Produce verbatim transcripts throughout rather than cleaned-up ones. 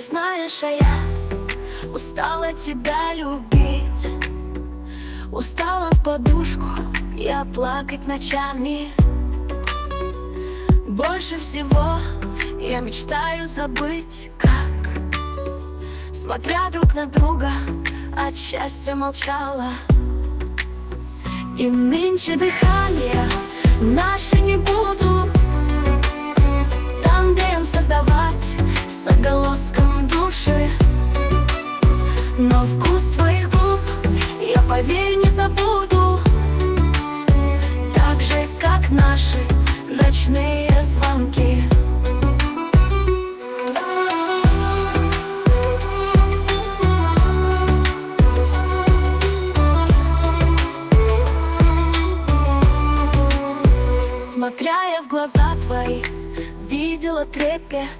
знаешь, а я устала тебя любить. Устала в подушку я плакать ночами. Больше всего я мечтаю забыть, как, смотря друг на друга, от счастья молчала. И нынче дыхания наши не будут тандем создавать с отголоском души. Но вкус твоих губ я, поверь, не забуду, так же, как наши ночные звонки. Смотря я в глаза твои, видела трепет,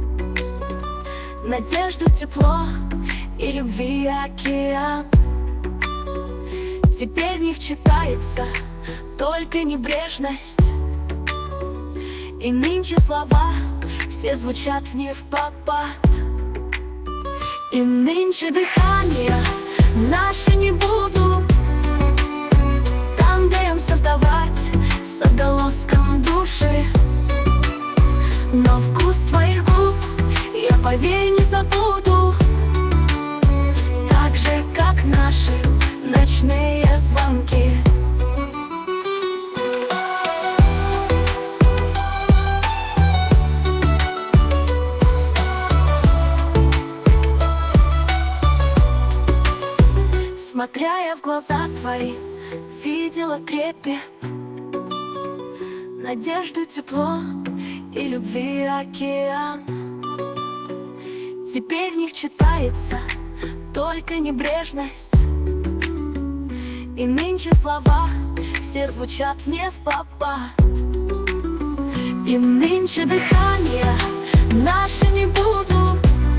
надежду, тепло и любви океан. Теперь в них читается только небрежность, и нынче слова все звучат в невпопад. И нынче дыхания наши не буду тандем создавать с отголоском души. Но вкус твоих губ я, поверь, не забуду, так же, как наши ночные звонки. Смотря я в глаза твои, видела трепет, надежду, тепло и любви океан. Теперь в них читается только небрежность, и нынче слова все звучат в невпопад. И нынче дыхания наши не буду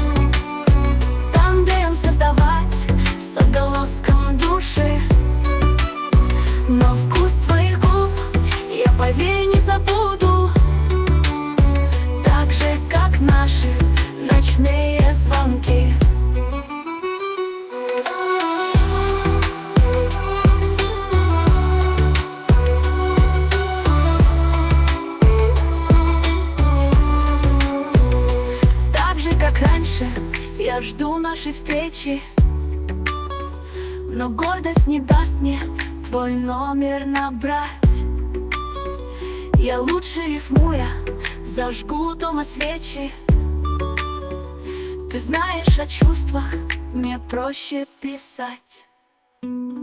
тандем создавать с отголоском души. Но вкус твоих губ я, поверь, не забуду, так же, как наши ночные звонки. Так же, как раньше, я жду нашей встречи, но гордость не даст мне твой номер набрать. Я лучше, рифмуя, зажгу дома свечи. Ты знаешь, о чувствах мне проще писать.